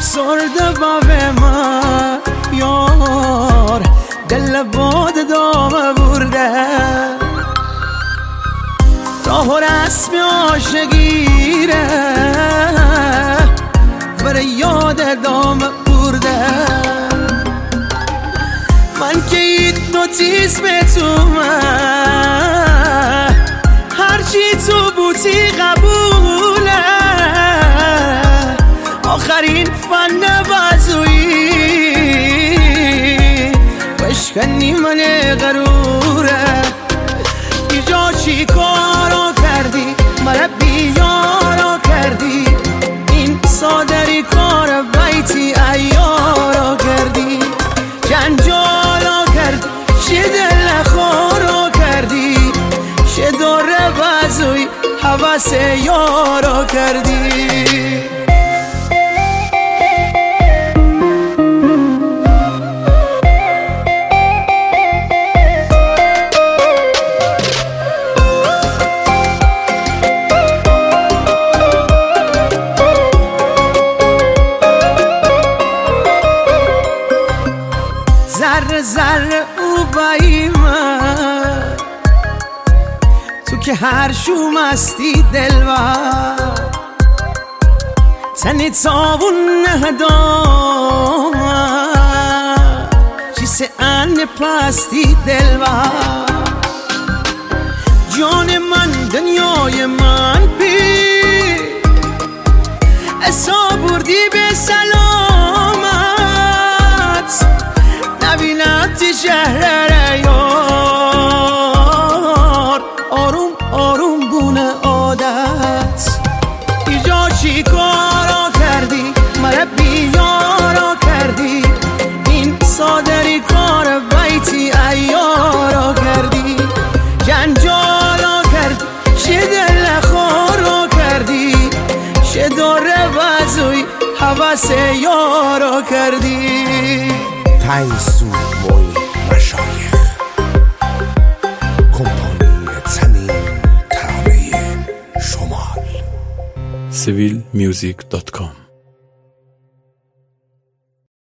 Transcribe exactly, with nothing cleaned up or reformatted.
افسرده بابه من یار دل باد دامه برده راه و رسم عاشقیره بره یاد دامه برده من که هیپنوتیزم تو من هرچی تو بوتی قبوله آخرین فن بازویی بشکنی من غروره ایجا چی کارو کردی مرا بیارو کردی این صادری کار بیتی ایارو کردی جنجالو کردی چه دل خورو کردی چه دوره بازوی حواس یارو کردی ذره ذره او بایی من تو که هر شوم هستی دلوار تنی تاون نهدام چیسه ان پستی دلوار جان من دنیای من بی اسا بردی به سلامت نبینتی شهر یار آروم آروم بونه عادت ایجا چی کارا کردی مرا بیارا کردی این صادری کار بیتی ایارا کردی جنجالا کردی چه دل خورا کردی چه دوره بازوی حواس یارا کردی تایسو موی مشایخ کمپانی تنین ترانه شمال سیویل میوزیک دات کام